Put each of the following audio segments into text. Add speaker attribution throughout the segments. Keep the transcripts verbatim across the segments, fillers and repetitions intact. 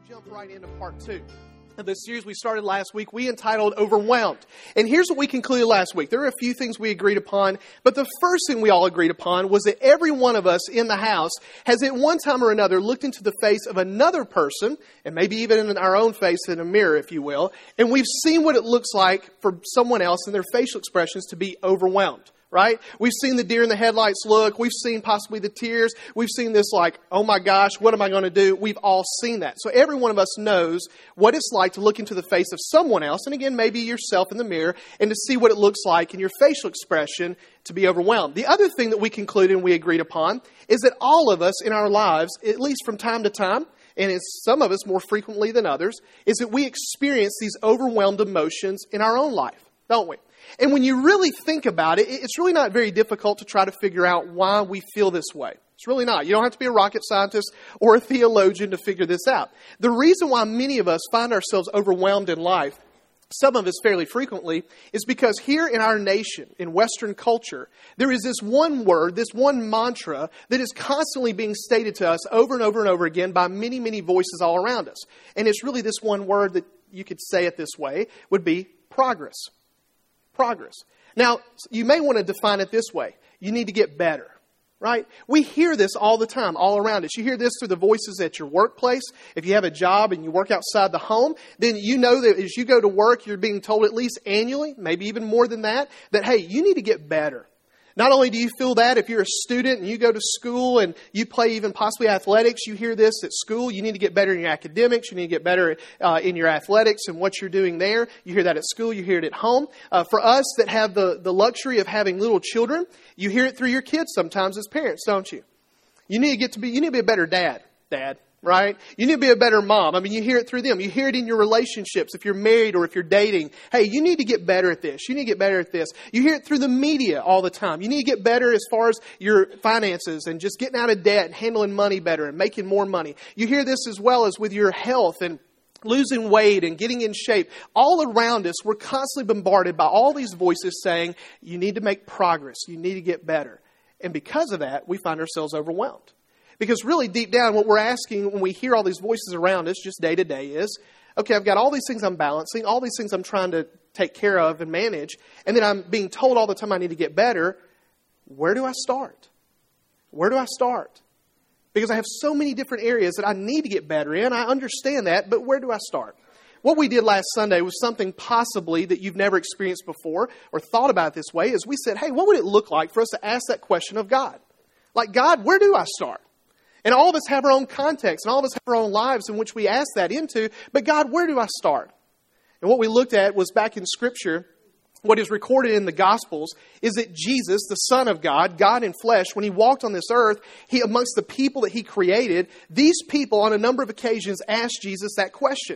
Speaker 1: jump right into part two of the series we started last week. We entitled Overwhelmed. And here's what we concluded last week. There were a few things we agreed upon, but the first thing we all agreed upon was that every one of us in the house has at one time or another looked into the face of another person, and maybe even in our own face in a mirror, if you will, and we've seen what it looks like for someone else and their facial expressions to be overwhelmed. Right? We've seen the deer in the headlights look. We've seen possibly the tears. We've seen this like, oh my gosh, what am I going to do? We've all seen that. So every one of us knows what it's like to look into the face of someone else, and again, maybe yourself in the mirror, and to see what it looks like in your facial expression to be overwhelmed. The other thing that we concluded and we agreed upon is that all of us in our lives, at least from time to time, and it's some of us more frequently than others, is that we experience these overwhelmed emotions in our own life, don't we? And when you really think about it, it's really not very difficult to try to figure out why we feel this way. It's really not. You don't have to be a rocket scientist or a theologian to figure this out. The reason why many of us find ourselves overwhelmed in life, some of us fairly frequently, is because here in our nation, in Western culture, there is this one word, this one mantra that is constantly being stated to us over and over and over again by many, many voices all around us. And it's really this one word that you could say it this way, would be progress. Progress. Now, you may want to define it this way. You need to get better, right? We hear this all the time, all around us. You hear this through the voices at your workplace. If you have a job and you work outside the home, then you know that as you go to work, you're being told at least annually, maybe even more than that, that, hey, you need to get better. Not only do you feel that if you're a student and you go to school and you play even possibly athletics, you hear this at school. You need to get better in your academics. You need to get better uh, in your athletics and what you're doing there. You hear that at school. You hear it at home. Uh, for us that have the, the luxury of having little children, you hear it through your kids sometimes as parents, don't you? You need to get to be, you need to be a better dad, dad. Right? You need to be a better mom. I mean, you hear it through them. You hear it in your relationships. If you're married or if you're dating, hey, you need to get better at this. You need to get better at this. You hear it through the media all the time. You need to get better as far as your finances and just getting out of debt and handling money better and making more money. You hear this as well as with your health and losing weight and getting in shape. All around us, we're constantly bombarded by all these voices saying, you need to make progress. You need to get better. And because of that, we find ourselves overwhelmed. Because really deep down, what we're asking when we hear all these voices around us just day to day is, okay, I've got all these things I'm balancing, all these things I'm trying to take care of and manage, and then I'm being told all the time I need to get better. Where do I start? Where do I start? Because I have so many different areas that I need to get better in. I understand that, but where do I start? What we did last Sunday was something possibly that you've never experienced before or thought about this way, is we said, hey, what would it look like for us to ask that question of God? Like, God, where do I start? And all of us have our own context, and all of us have our own lives in which we ask that into. But God, where do I start? And what we looked at was back in Scripture, what is recorded in the Gospels is that Jesus, the Son of God, God in flesh, when He walked on this earth, He amongst the people that He created, these people on a number of occasions asked Jesus that question.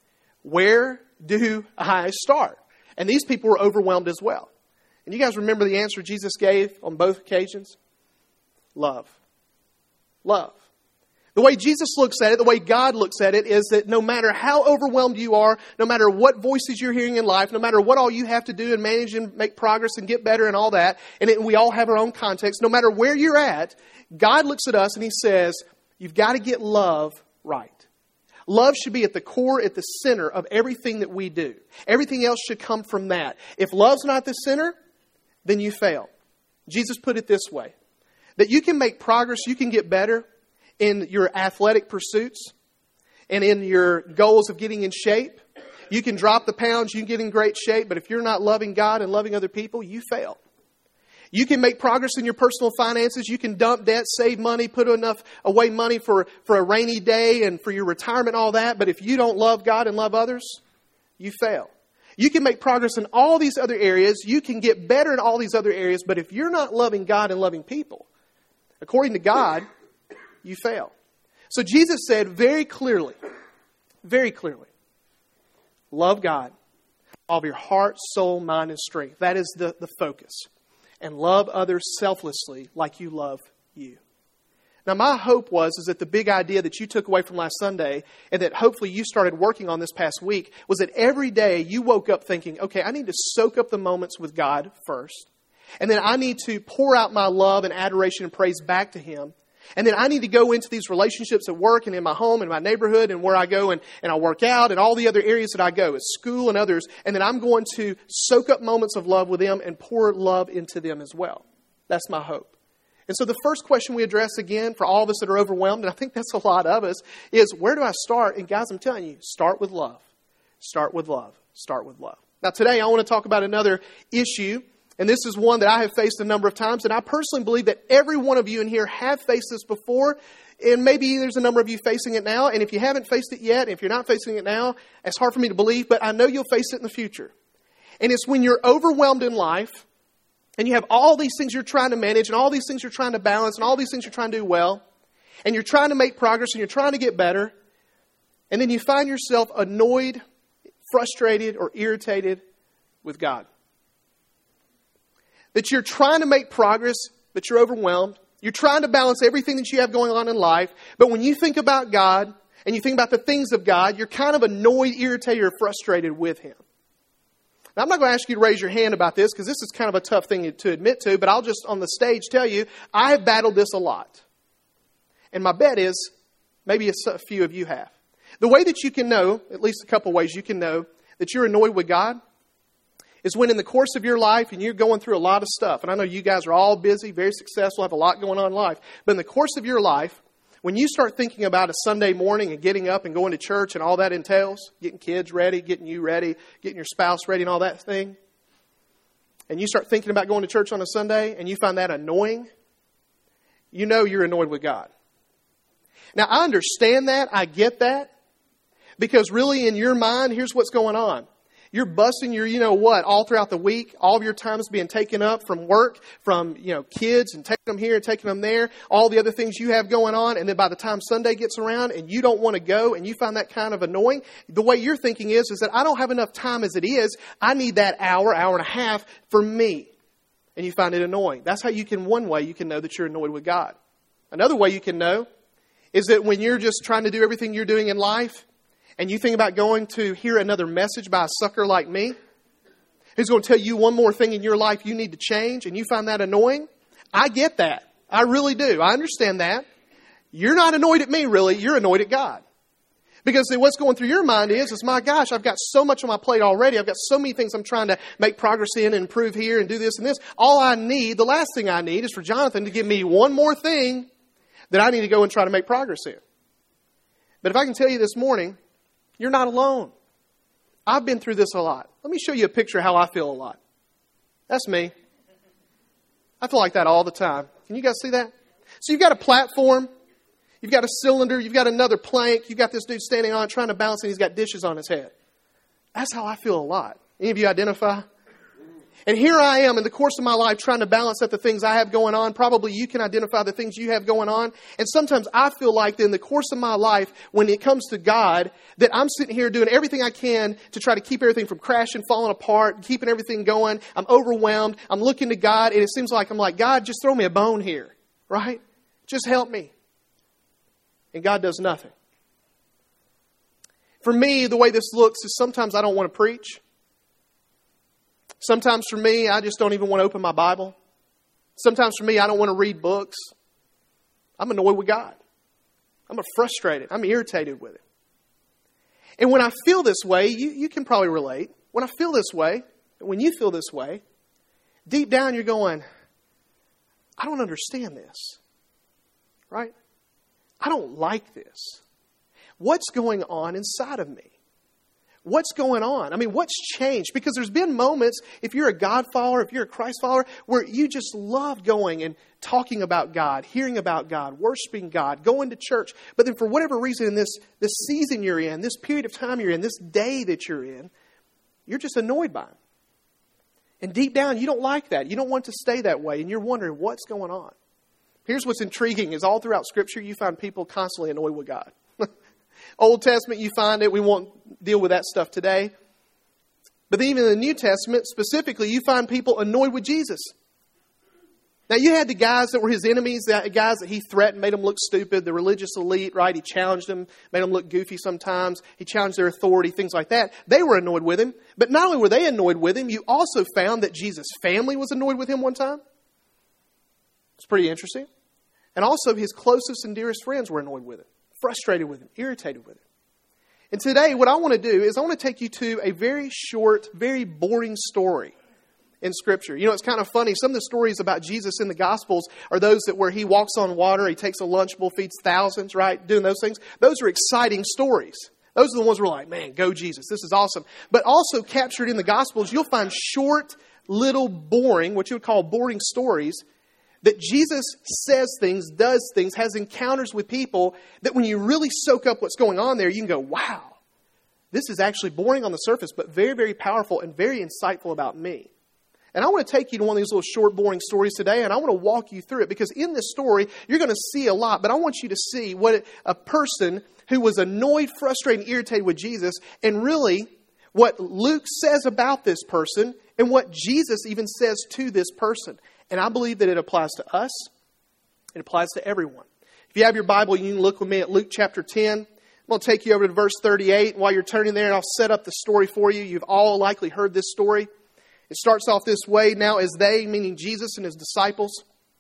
Speaker 1: Where do I start? And these people were overwhelmed as well. And you guys remember the answer Jesus gave on both occasions? Love. Love. The way Jesus looks at it, the way God looks at it, is that no matter how overwhelmed you are, no matter what voices you're hearing in life, no matter what all you have to do and manage and make progress and get better and all that, and it, we all have our own context, no matter where you're at, God looks at us and He says, you've got to get love right. Love should be at the core, at the center of everything that we do. Everything else should come from that. If love's not the center, then you fail. Jesus put it this way. That you can make progress, you can get better in your athletic pursuits and in your goals of getting in shape. You can drop the pounds, you can get in great shape, but if you're not loving God and loving other people, you fail. You can make progress in your personal finances. You can dump debt, save money, put enough away money for, for a rainy day and for your retirement and all that. But if you don't love God and love others, you fail. You can make progress in all these other areas. You can get better in all these other areas. But if you're not loving God and loving people, according to God, you fail. So Jesus said very clearly, very clearly, love God with all of your heart, soul, mind, and strength. That is the, the focus. And love others selflessly like you love you. Now, my hope was is that the big idea that you took away from last Sunday and that hopefully you started working on this past week was that every day you woke up thinking, okay, I need to soak up the moments with God first. And then I need to pour out my love and adoration and praise back to Him. And then I need to go into these relationships at work and in my home and my neighborhood and where I go and, and I work out and all the other areas that I go, at school and others. And then I'm going to soak up moments of love with them and pour love into them as well. That's my hope. And so the first question we address again for all of us that are overwhelmed, and I think that's a lot of us, is where do I start? And guys, I'm telling you, start with love. Start with love. Start with love. Now today I want to talk about another issue. And this is one that I have faced a number of times. And I personally believe that every one of you in here have faced this before. And maybe there's a number of you facing it now. And if you haven't faced it yet, if you're not facing it now, it's hard for me to believe. But I know you'll face it in the future. And it's when you're overwhelmed in life. And you have all these things you're trying to manage. And all these things you're trying to balance. And all these things you're trying to do well. And you're trying to make progress. And you're trying to get better. And then you find yourself annoyed, frustrated, or irritated with God. That you're trying to make progress, but you're overwhelmed. You're trying to balance everything that you have going on in life. But when you think about God and you think about the things of God, you're kind of annoyed, irritated, or frustrated with Him. Now, I'm not going to ask you to raise your hand about this because this is kind of a tough thing to admit to. But I'll just on the stage tell you, I have battled this a lot. And my bet is maybe a few of you have. The way that you can know, at least a couple ways you can know that you're annoyed with God, is when in the course of your life, and you're going through a lot of stuff, and I know you guys are all busy, very successful, have a lot going on in life, but in the course of your life, when you start thinking about a Sunday morning and getting up and going to church and all that entails, getting kids ready, getting you ready, getting your spouse ready and all that thing, and you start thinking about going to church on a Sunday and you find that annoying, you know you're annoyed with God. Now, I understand that. I get that. Because really in your mind, here's what's going on. You're busting your, you know what, all throughout the week. All of your time is being taken up from work, from, you know, kids and taking them here and taking them there. All the other things you have going on. And then by the time Sunday gets around and you don't want to go and you find that kind of annoying, the way you're thinking is, is that I don't have enough time as it is. I need that hour, hour and a half for me. And you find it annoying. That's how you can, one way you can know that you're annoyed with God. Another way you can know is that when you're just trying to do everything you're doing in life, and you think about going to hear another message by a sucker like me, who's going to tell you one more thing in your life you need to change, and you find that annoying, I get that. I really do. I understand that. You're not annoyed at me, really. You're annoyed at God. Because what's going through your mind is, is, my gosh, I've got so much on my plate already. I've got so many things I'm trying to make progress in and improve here and do this and this. All I need, the last thing I need is for Jonathan to give me one more thing that I need to go and try to make progress in. But if I can tell you this morning, you're not alone. I've been through this a lot. Let me show you a picture of how I feel a lot. That's me. I feel like that all the time. Can you guys see that? So you've got a platform. You've got a cylinder. You've got another plank. You've got this dude standing on it trying to balance and he's got dishes on his head. That's how I feel a lot. Any of you identify? And here I am in the course of my life trying to balance out the things I have going on. Probably you can identify the things you have going on. And sometimes I feel like that in the course of my life, when it comes to God, that I'm sitting here doing everything I can to try to keep everything from crashing, falling apart, keeping everything going. I'm overwhelmed. I'm looking to God. And it seems like I'm like, God, just throw me a bone here, right? Just help me. And God does nothing. For me, the way this looks is sometimes I don't want to preach. Sometimes for me, I just don't even want to open my Bible. Sometimes for me, I don't want to read books. I'm annoyed with God. I'm frustrated. I'm irritated with it. And when I feel this way, you, you can probably relate. When I feel this way, when you feel this way, deep down you're going, I don't understand this. Right? I don't like this. What's going on inside of me? What's going on? I mean, what's changed? Because there's been moments, if you're a God follower, if you're a Christ follower, where you just love going and talking about God, hearing about God, worshiping God, going to church. But then for whatever reason, in this, this season you're in, this period of time you're in, this day that you're in, you're just annoyed by Him. And deep down, you don't like that. You don't want to stay that way. And you're wondering, what's going on? Here's what's intriguing is all throughout Scripture, you find people constantly annoyed with God. Old Testament, you find it. We won't deal with that stuff today. But then even in the New Testament, specifically, you find people annoyed with Jesus. Now, you had the guys that were His enemies, the guys that He threatened, made them look stupid, the religious elite, right? He challenged them, made them look goofy sometimes. He challenged their authority, things like that. They were annoyed with Him. But not only were they annoyed with Him, you also found that Jesus' family was annoyed with Him one time. It's pretty interesting. And also his closest and dearest friends were annoyed with him, frustrated with him, irritated with him. And today what I want to do is I want to take you to a very short, very boring story in Scripture. You know, it's kind of funny. Some of the stories about Jesus in the Gospels are those that where he walks on water, he takes a lunch bowl, feeds thousands, right? Doing those things. Those are exciting stories. Those are the ones where we're like, man, go Jesus. This is awesome. But also captured in the Gospels, you'll find short, little, boring, what you would call boring stories that Jesus says things, does things, has encounters with people that when you really soak up what's going on there, you can go, wow, this is actually boring on the surface, but very, very powerful and very insightful about me. And I want to take you to one of these little short, boring stories today, and I want to walk you through it because in this story, you're going to see a lot, but I want you to see what a person who was annoyed, frustrated, and irritated with Jesus, and really what Luke says about this person and what Jesus even says to this person. And I believe that it applies to us. It applies to everyone. If you have your Bible, you can look with me at Luke chapter ten. I'm going to take you over to verse thirty-eight. While you're turning there, I'll set up the story for you. You've all likely heard this story. It starts off this way. Now as they, meaning Jesus and his disciples,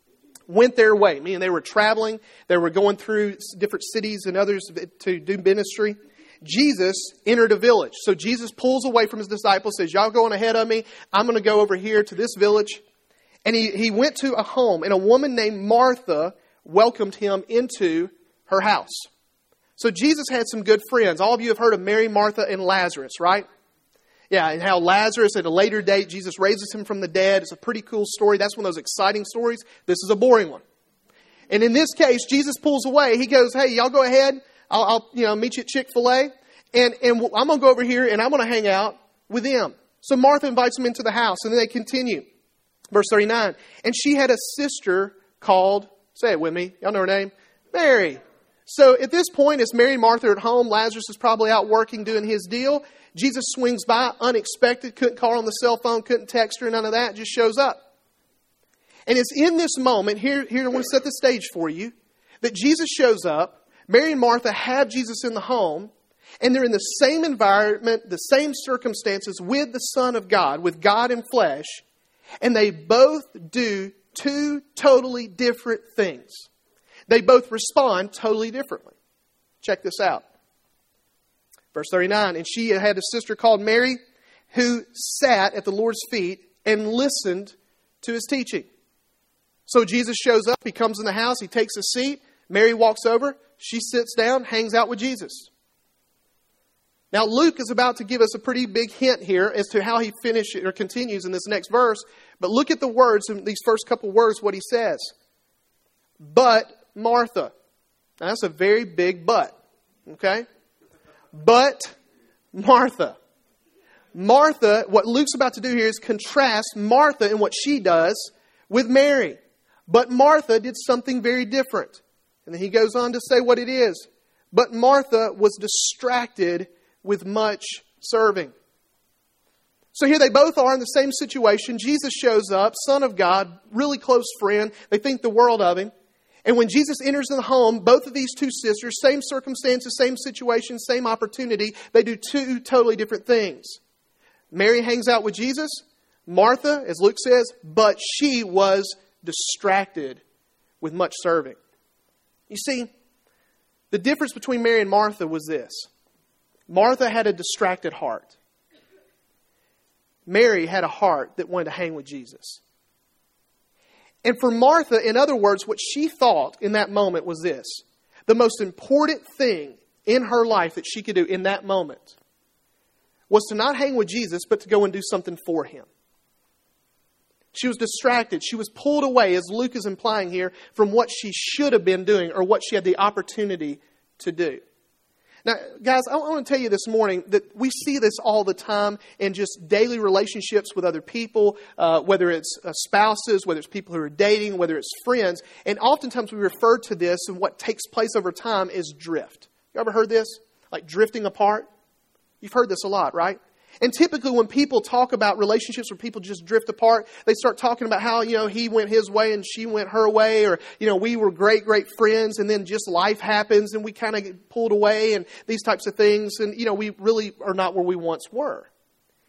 Speaker 1: went their way, meaning they were traveling. They were going through different cities and others to do ministry. Jesus entered a village. So Jesus pulls away from his disciples, says, y'all going ahead of me. I'm going to go over here to this village. And he, he went to a home, and a woman named Martha welcomed him into her house. So Jesus had some good friends. All of you have heard of Mary, Martha, and Lazarus, right? Yeah, and how Lazarus at a later date, Jesus raises him from the dead. It's a pretty cool story. That's one of those exciting stories. This is a boring one. And in this case, Jesus pulls away. He goes, hey, y'all go ahead. I'll, I'll you know, meet you at Chick-fil-A. And, and I'm going to go over here, and I'm going to hang out with them. So Martha invites him into the house, and then they continue. Verse thirty-nine, and she had a sister called, say it with me, y'all know her name, Mary. So at this point, as Mary and Martha are at home, Lazarus is probably out working, doing his deal. Jesus swings by, unexpected, couldn't call her on the cell phone, couldn't text her, none of that, just shows up. And it's in this moment, here, here I want to set the stage for you, that Jesus shows up, Mary and Martha have Jesus in the home, and they're in the same environment, the same circumstances with the Son of God, with God in flesh, and they both do two totally different things. They both respond totally differently. Check this out. Verse thirty-nine, and she had a sister called Mary who sat at the Lord's feet and listened to his teaching. So Jesus shows up, he comes in the house, he takes a seat, Mary walks over, she sits down, hangs out with Jesus. Now, Luke is about to give us a pretty big hint here as to how he finishes or continues in this next verse. But look at the words in these first couple words, what he says. But Martha. Now, that's a very big but. Okay? But Martha. Martha, what Luke's about to do here is contrast Martha and what she does with Mary. But Martha did something very different. And then he goes on to say what it is. But Martha was distracted with much serving. So here they both are in the same situation. Jesus shows up, Son of God, really close friend. They think the world of him. And when Jesus enters in the home, both of these two sisters, same circumstances, same situation, same opportunity, they do two totally different things. Mary hangs out with Jesus. Martha, as Luke says, but she was distracted with much serving. You see, the difference between Mary and Martha was this. Martha had a distracted heart. Mary had a heart that wanted to hang with Jesus. And for Martha, in other words, what she thought in that moment was this. The most important thing in her life that she could do in that moment was to not hang with Jesus, but to go and do something for him. She was distracted. She was pulled away, as Luke is implying here, from what she should have been doing or what she had the opportunity to do. Now, guys, I want to tell you this morning that we see this all the time in just daily relationships with other people, uh, whether it's uh, spouses, whether it's people who are dating, whether it's friends. And oftentimes we refer to this and what takes place over time is drift. You ever heard this? Like drifting apart? You've heard this a lot, right? And typically when people talk about relationships where people just drift apart, they start talking about how, you know, he went his way and she went her way, or, you know, we were great, great friends and then just life happens and we kind of get pulled away and these types of things. And, you know, we really are not where we once were.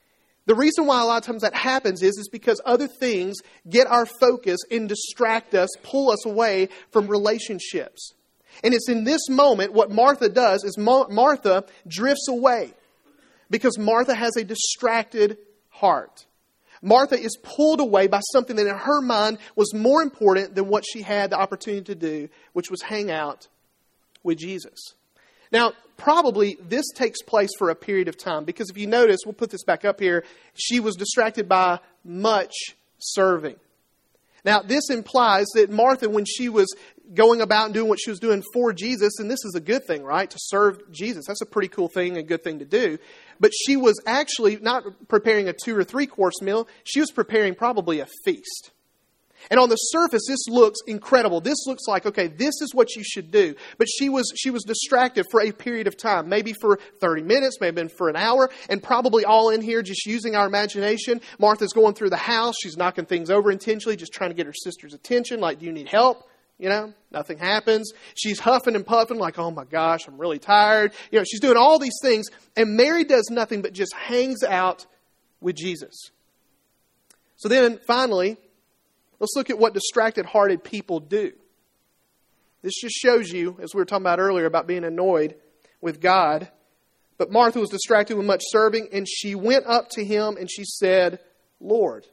Speaker 1: The reason why a lot of times that happens is, is because other things get our focus and distract us, pull us away from relationships. And it's in this moment, what Martha does is Ma- Martha drifts away because Martha has a distracted heart. Martha is pulled away by something that in her mind was more important than what she had the opportunity to do, which was hang out with Jesus. Now, probably this takes place for a period of time because if you notice, we'll put this back up here, she was distracted by much serving. Now, this implies that Martha, when she was going about and doing what she was doing for Jesus, and this is a good thing, right? To serve Jesus. That's a pretty cool thing, a good thing to do. But she was actually not preparing a two or three course meal. She was preparing probably a feast. And on the surface, this looks incredible. This looks like, okay, this is what you should do. But she was she was distracted for a period of time, maybe for thirty minutes, maybe for an hour, and probably all in here just using our imagination. Martha's going through the house. She's knocking things over intentionally, just trying to get her sister's attention. Like, do you need help? You know, nothing happens. She's huffing and puffing like, oh my gosh, I'm really tired. You know, she's doing all these things. And Mary does nothing but just hangs out with Jesus. So then finally, let's look at what distracted-hearted people do. This just shows you, as we were talking about earlier, about being annoyed with God. But Martha was distracted with much serving, and she went up to him and she said, Lord,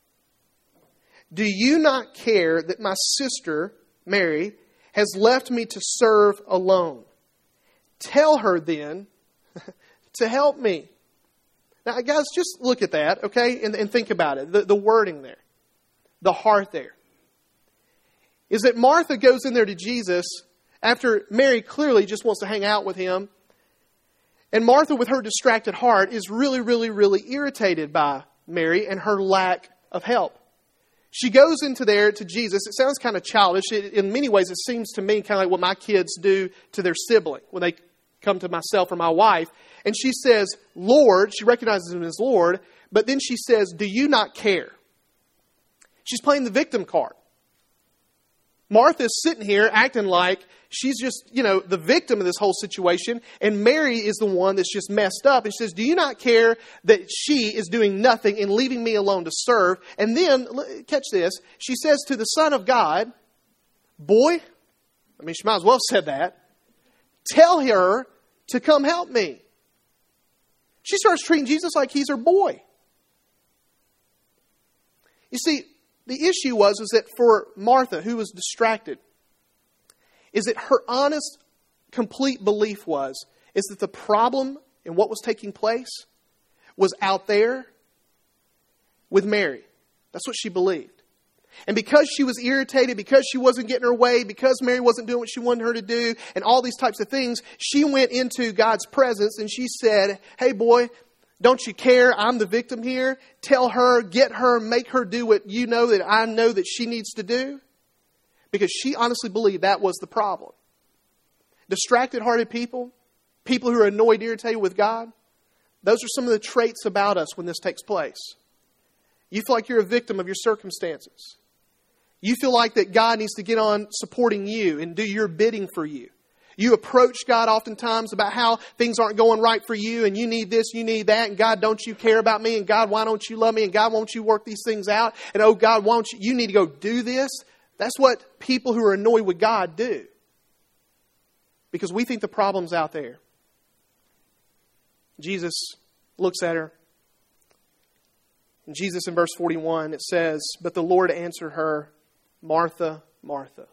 Speaker 1: do you not care that my sister, Mary, has left me to serve alone? Tell her then to help me. Now, guys, just look at that, okay, and, and think about it, the, the wording there. The heart there is that Martha goes in there to Jesus after Mary clearly just wants to hang out with him. And Martha, with her distracted heart, is really, really, really irritated by Mary and her lack of help. She goes into there to Jesus. It sounds kind of childish. It, in many ways, it seems to me kind of like what my kids do to their sibling when they come to myself or my wife. And she says, Lord, she recognizes him as Lord, but then she says, do you not care? She's playing the victim card. Martha's sitting here acting like she's just, you know, the victim of this whole situation. And Mary is the one that's just messed up. And she says, do you not care that she is doing nothing and leaving me alone to serve? And then, catch this, she says to the Son of God, boy, I mean, she might as well have said that, tell her to come help me. She starts treating Jesus like he's her boy. You see, the issue was is that for Martha, who was distracted, is that her honest, complete belief was is that the problem in what was taking place was out there with Mary. That's what she believed. And because she was irritated, because she wasn't getting her way, because Mary wasn't doing what she wanted her to do, and all these types of things, she went into God's presence and she said, hey boy, don't you care? I'm the victim here. Tell her, get her, make her do what you know that I know that she needs to do. Because she honestly believed that was the problem. Distracted-hearted people, people who are annoyed, irritated with God, those are some of the traits about us when this takes place. You feel like you're a victim of your circumstances. You feel like that God needs to get on supporting you and do your bidding for you. You approach God oftentimes about how things aren't going right for you and you need this, you need that, and God, don't you care about me? And God, why don't you love me? And God, won't you work these things out? And oh God, why don't you, you need to go do this? That's what people who are annoyed with God do. Because we think the problem's out there. Jesus looks at her. And Jesus in verse forty-one, it says, but the Lord answered her, Martha, Martha.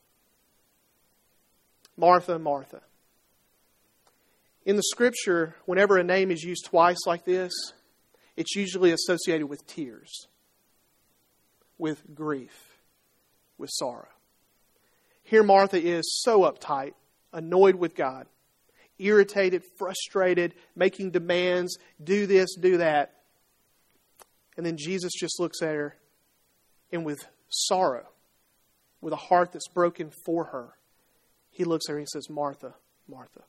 Speaker 1: Martha, Martha. In the Scripture, whenever a name is used twice like this, it's usually associated with tears, with grief, with sorrow. Here Martha is so uptight, annoyed with God, irritated, frustrated, making demands, do this, do that. And then Jesus just looks at her and with sorrow, with a heart that's broken for her, He looks at her and he says, Martha, Martha.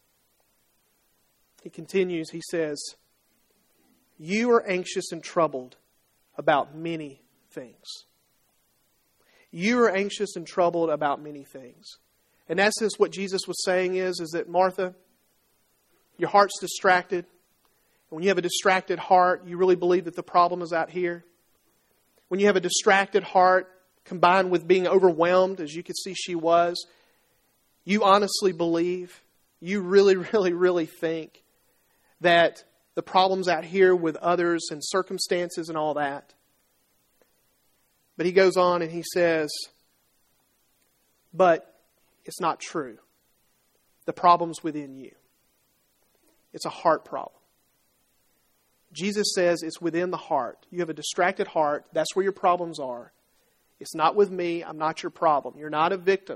Speaker 1: He continues, he says, you are anxious and troubled about many things. You are anxious and troubled about many things. In essence, what Jesus was saying is, is that Martha, your heart's distracted. When you have a distracted heart, you really believe that the problem is out here. When you have a distracted heart combined with being overwhelmed, as you could see she was, you honestly believe, you really, really, really think that the problem's out here with others and circumstances and all that. But he goes on and he says, but it's not true. The problem's within you. It's a heart problem. Jesus says it's within the heart. You have a distracted heart. That's where your problems are. It's not with me. I'm not your problem. You're not a victim.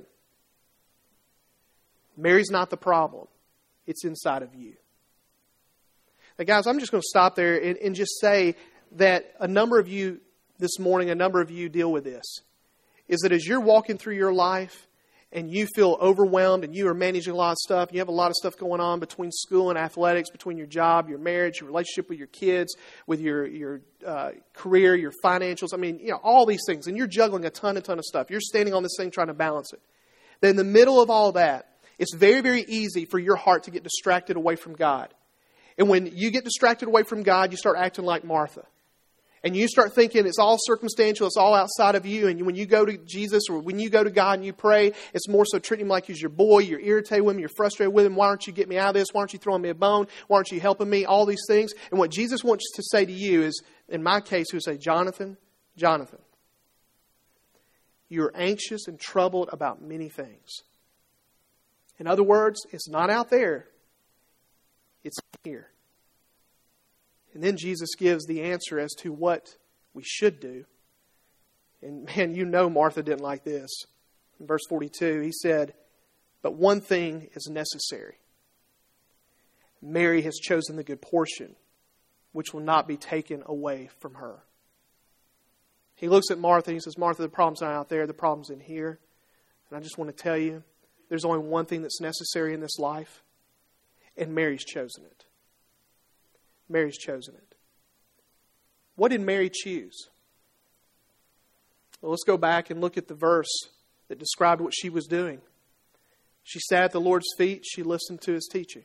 Speaker 1: Mary's not the problem. It's inside of you. Now, guys, I'm just going to stop there and, and just say that a number of you this morning, a number of you deal with this. Is that as you're walking through your life and you feel overwhelmed and you are managing a lot of stuff, you have a lot of stuff going on between school and athletics, between your job, your marriage, your relationship with your kids, with your your uh, career, your financials. I mean, you know, all these things. And you're juggling a ton and ton of stuff. You're standing on this thing trying to balance it. Then in the middle of all that, it's very, very easy for your heart to get distracted away from God. And when you get distracted away from God, you start acting like Martha. And you start thinking it's all circumstantial, it's all outside of you. And when you go to Jesus or when you go to God and you pray, it's more so treating him like he's your boy. You're irritated with him, you're frustrated with him. Why aren't you getting me out of this? Why aren't you throwing me a bone? Why aren't you helping me? All these things. And what Jesus wants to say to you is, in my case, he would say, Jonathan, Jonathan, you're anxious and troubled about many things. In other words, it's not out there. It's here. And then Jesus gives the answer as to what we should do. And man, you know Martha didn't like this. In verse forty-two, he said, but one thing is necessary. Mary has chosen the good portion, which will not be taken away from her. He looks at Martha and he says, Martha, the problem's not out there, the problem's in here. And I just want to tell you, there's only one thing that's necessary in this life, and Mary's chosen it. Mary's chosen it. What did Mary choose? Well, let's go back and look at the verse that described what she was doing. She sat at the Lord's feet. She listened to his teaching.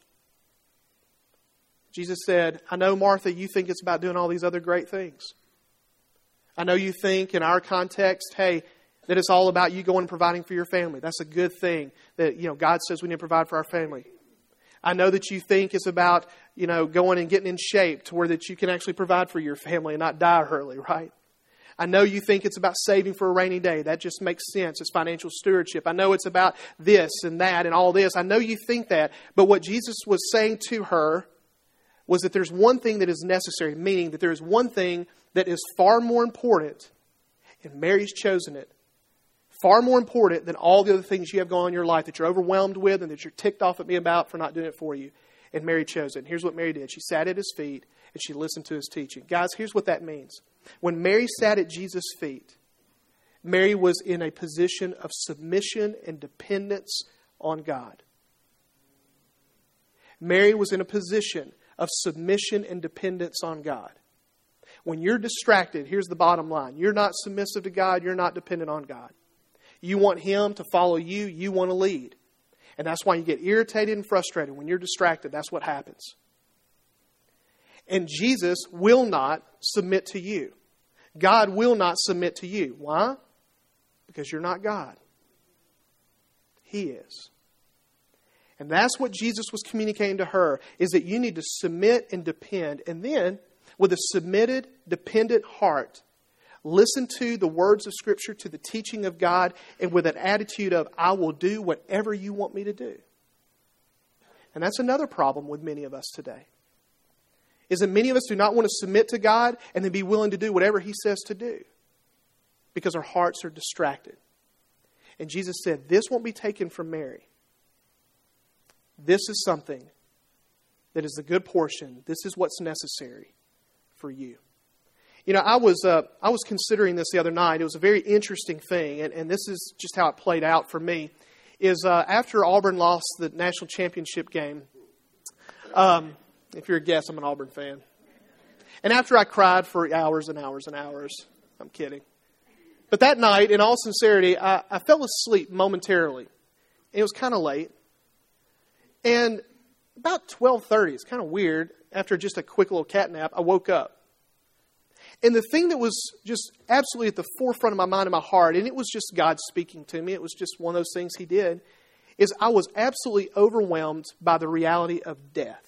Speaker 1: Jesus said, I know, Martha, you think it's about doing all these other great things. I know you think in our context, hey, that it's all about you going and providing for your family. That's a good thing that, you know, God says we need to provide for our family. I know that you think it's about, you know, going and getting in shape to where that you can actually provide for your family and not die early, right? I know you think it's about saving for a rainy day. That just makes sense. It's financial stewardship. I know it's about this and that and all this. I know you think that. But what Jesus was saying to her was that there's one thing that is necessary, meaning that there is one thing that is far more important, and Mary's chosen it. Far more important than all the other things you have going on in your life that you're overwhelmed with and that you're ticked off at me about for not doing it for you. And Mary chose it. And here's what Mary did. She sat at his feet and she listened to his teaching. Guys, here's what that means. When Mary sat at Jesus' feet, Mary was in a position of submission and dependence on God. Mary was in a position of submission and dependence on God. When you're distracted, here's the bottom line. You're not submissive to God. You're not dependent on God. You want him to follow you. You want to lead. And that's why you get irritated and frustrated. When you're distracted, that's what happens. And Jesus will not submit to you. God will not submit to you. Why? Because you're not God. He is. And that's what Jesus was communicating to her, is that you need to submit and depend. And then, with a submitted, dependent heart, listen to the words of Scripture, to the teaching of God, and with an attitude of, I will do whatever you want me to do. And that's another problem with many of us today. Is that many of us do not want to submit to God and then be willing to do whatever He says to do. Because our hearts are distracted. And Jesus said, this won't be taken from Mary. This is something that is the good portion. This is what's necessary for you. You know, I was uh, I was considering this the other night. It was a very interesting thing, and, and this is just how it played out for me. Is uh, after Auburn lost the national championship game, um, if you're a guest, I'm an Auburn fan. And after I cried for hours and hours and hours, I'm kidding. But that night, in all sincerity, I, I fell asleep momentarily. It was kind of late. And about twelve thirty. It's kind of weird. After just a quick little cat nap, I woke up. And the thing that was just absolutely at the forefront of my mind and my heart, and it was just God speaking to me, it was just one of those things He did, is I was absolutely overwhelmed by the reality of death.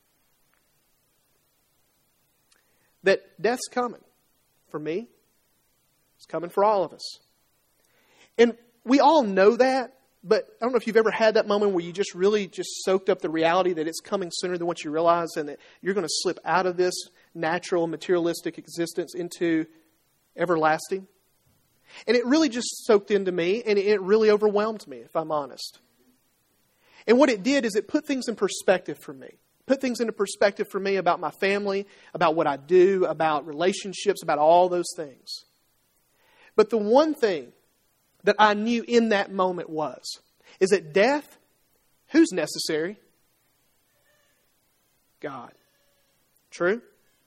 Speaker 1: That death's coming for me. It's coming for all of us. And we all know that, but I don't know if you've ever had that moment where you just really just soaked up the reality that it's coming sooner than what you realize and that you're going to slip out of this natural, materialistic existence into everlasting. And it really just soaked into me, and it really overwhelmed me, if I'm honest. And what it did is it put things in perspective for me. Put things into perspective for me about my family, about what I do, about relationships, about all those things. But the one thing that I knew in that moment was, is that death, who's necessary? God. True?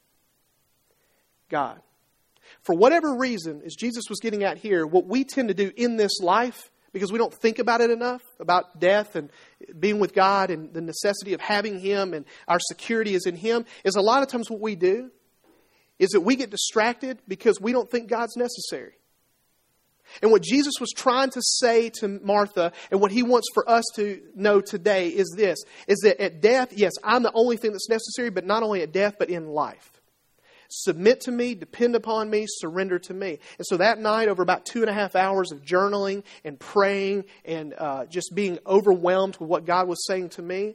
Speaker 1: God. For whatever reason, as Jesus was getting at here, what we tend to do in this life, because we don't think about it enough, about death and being with God and the necessity of having Him and our security is in Him, is a lot of times what we do is that we get distracted because we don't think God's necessary. And what Jesus was trying to say to Martha and what He wants for us to know today is this, is that at death, yes, I'm the only thing that's necessary, but not only at death, but in life. Submit to me, depend upon me, surrender to me. And so that night, over about two and a half hours of journaling and praying and uh, just being overwhelmed with what God was saying to me,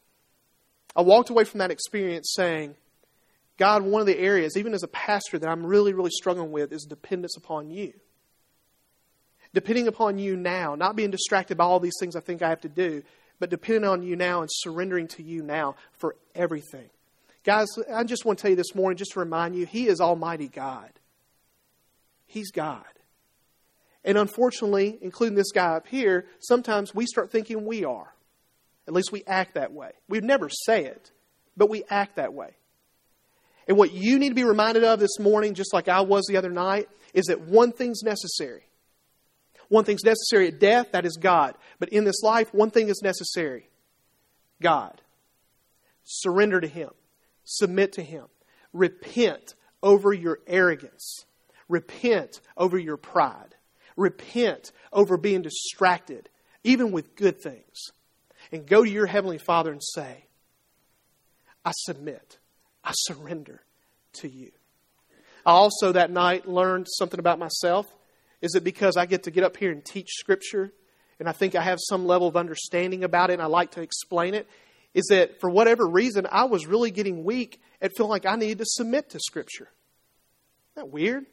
Speaker 1: I walked away from that experience saying, God, one of the areas, even as a pastor, that I'm really, really struggling with is dependence upon You. Depending upon You now, not being distracted by all these things I think I have to do, but depending on You now and surrendering to You now for everything. Guys, I just want to tell you this morning, just to remind you, He is Almighty God. He's God. And unfortunately, including this guy up here, sometimes we start thinking we are. At least we act that way. We'd never say it, but we act that way. And what you need to be reminded of this morning, just like I was the other night, is that one thing's necessary. One thing's necessary at death, that is God. But in this life, one thing is necessary. God. Surrender to Him. Submit to Him. Repent over your arrogance. Repent over your pride. Repent over being distracted, even with good things. And go to your Heavenly Father and say, I submit. I surrender to You. I also that night learned something about myself. Is it because I get to get up here and teach Scripture and I think I have some level of understanding about it and I like to explain it? Is that for whatever reason, I was really getting weak at feeling like I needed to submit to Scripture. Isn't that weird?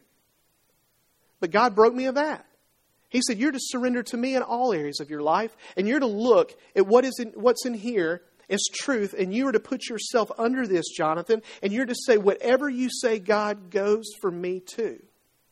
Speaker 1: But God broke me of that. He said, you're to surrender to me in all areas of your life, and you're to look at what is in, what's in here as truth, and you are to put yourself under this, Jonathan, and you're to say, whatever you say, God, goes for me too.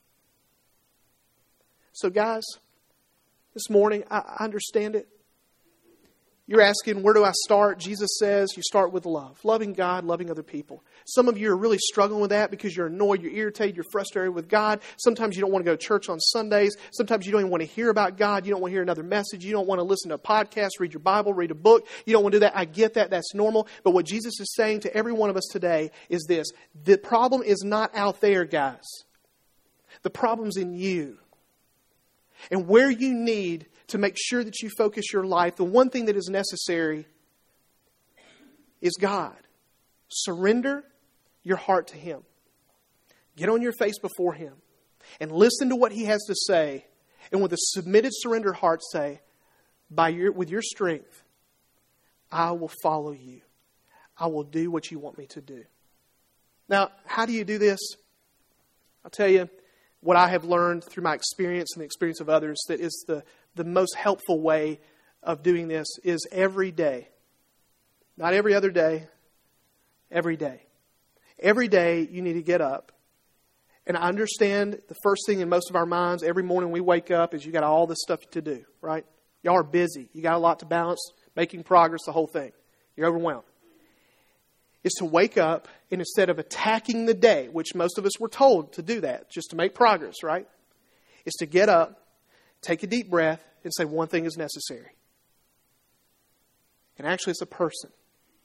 Speaker 1: So guys, this morning, I understand it. You're asking, where do I start? Jesus says you start with love. Loving God, loving other people. Some of you are really struggling with that because you're annoyed, you're irritated, you're frustrated with God. Sometimes you don't want to go to church on Sundays. Sometimes you don't even want to hear about God. You don't want to hear another message. You don't want to listen to a podcast, read your Bible, read a book. You don't want to do that. I get that. That's normal. But what Jesus is saying to every one of us today is this. The problem is not out there, guys. The problem's in you. And where you need to make sure that you focus your life, the one thing that is necessary is God. Surrender your heart to Him. Get on your face before Him and listen to what He has to say. And with a submitted, surrendered heart say, by your, with your strength, I will follow You. I will do what You want me to do. Now, how do you do this? I'll tell you what I have learned through my experience and the experience of others that is the, the most helpful way of doing this is every day. Not every other day. Every day. Every day you need to get up. And I understand the first thing in most of our minds every morning we wake up is you got all this stuff to do, right? Y'all are busy. You got a lot to balance, making progress, the whole thing. You're overwhelmed. Is to wake up and instead of attacking the day, which most of us were told to do that, just to make progress, right? Is to get up, take a deep breath, and say one thing is necessary. And actually it's a person.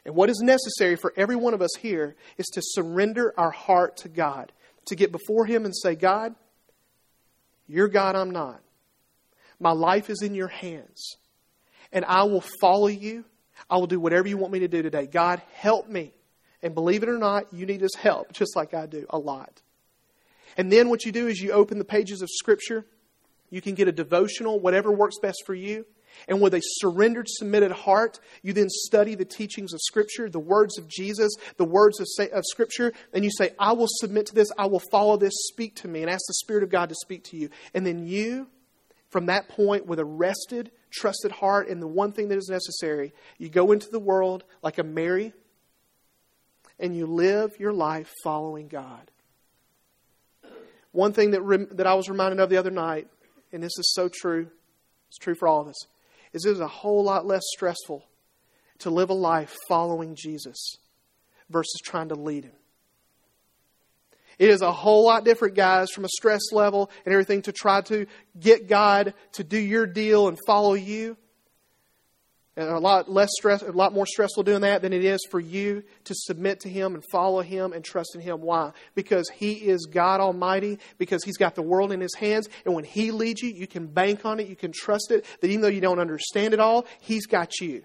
Speaker 1: And what is necessary for every one of us here is to surrender our heart to God, to get before Him and say, God, you're God, I'm not. My life is in your hands. And I will follow you. I will do whatever you want me to do today. God, help me. And believe it or not, you need His help, just like I do, a lot. And then what you do is you open the pages of Scripture. You can get a devotional, whatever works best for you. And with a surrendered, submitted heart, you then study the teachings of Scripture, the words of Jesus, the words of, of Scripture, and you say, I will submit to this, I will follow this, speak to me, and ask the Spirit of God to speak to you. And then you, from that point, with a rested, trusted heart and the one thing that is necessary, you go into the world like a Mary, and you live your life following God. One thing that, rem- that I was reminded of the other night, and this is so true, it's true for all of us, is it is a whole lot less stressful to live a life following Jesus versus trying to lead Him. It is a whole lot different, guys, from a stress level and everything to try to get God to do your deal and follow you. And a lot less stress, a lot more stressful doing that than it is for you to submit to Him and follow Him and trust in Him. Why? Because He is God Almighty, because He's got the world in His hands. And when He leads you, you can bank on it, you can trust it, that even though you don't understand it all, He's got you.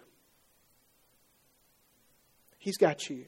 Speaker 1: He's got you.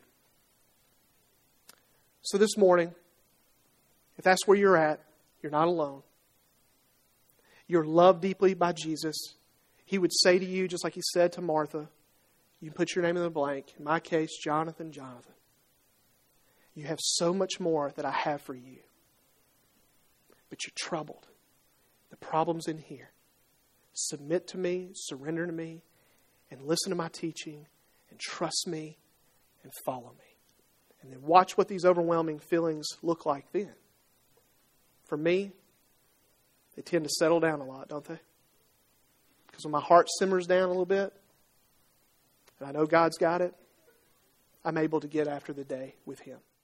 Speaker 1: So this morning, if that's where you're at, you're not alone. You're loved deeply by Jesus. He would say to you, just like He said to Martha, you can put your name in the blank. In my case, Jonathan, Jonathan. You have so much more that I have for you. But you're troubled. The problem's in here. Submit to me, surrender to me, and listen to my teaching, and trust me, and follow me. And then watch what these overwhelming feelings look like then. For me, they tend to settle down a lot, don't they? Because when my heart simmers down a little bit, and I know God's got it, I'm able to get after the day with Him.